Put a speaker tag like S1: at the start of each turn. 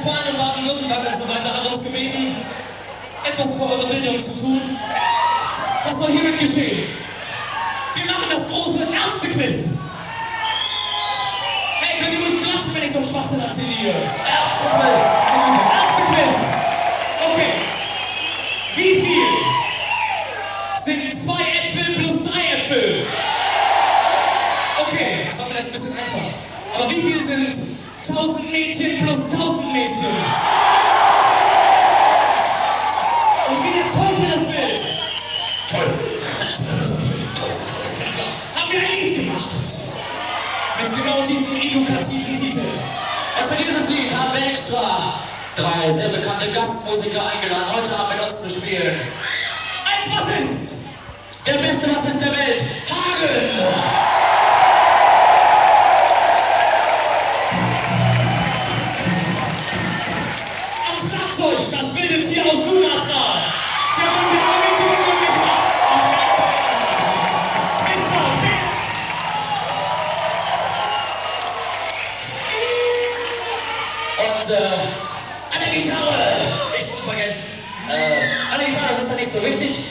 S1: Nordrhein-Westfalen und Baden-Württemberg und so weiter haben uns gebeten, etwas für eure Bildung zu tun. Das soll hiermit geschehen. Wir machen das große Ärzte-Quiz. Hey, könnt ihr ruhig klatschen, wenn ich so einen Schwachsinn erzähle hier? Ärzte-Quiz. Ärzte-Quiz. Okay. Wie viel sind 2 Äpfel plus 3 Äpfel? Okay, das war vielleicht ein bisschen einfach. Aber wie viel sind 1000 Mädchen plus 1000 Mädchen? Und wie der Teufel das will. Teufel. Haben wir ein Lied gemacht. Mit genau diesem edukativen Titel.
S2: Und für dieses Lied haben wir extra 3 sehr bekannte Gastmusiker eingeladen, heute Abend mit uns zu spielen.
S1: Als Bassist.
S2: Der beste Bassist der Welt, Hagen!
S1: Am Schlagzeug, das wilde Tier aus Sumatra. Der Mann, der Mädchen unmöglich macht.
S2: Und an der Gitarre, nicht zu vergessen, an der Gitarre ist das nicht so wichtig.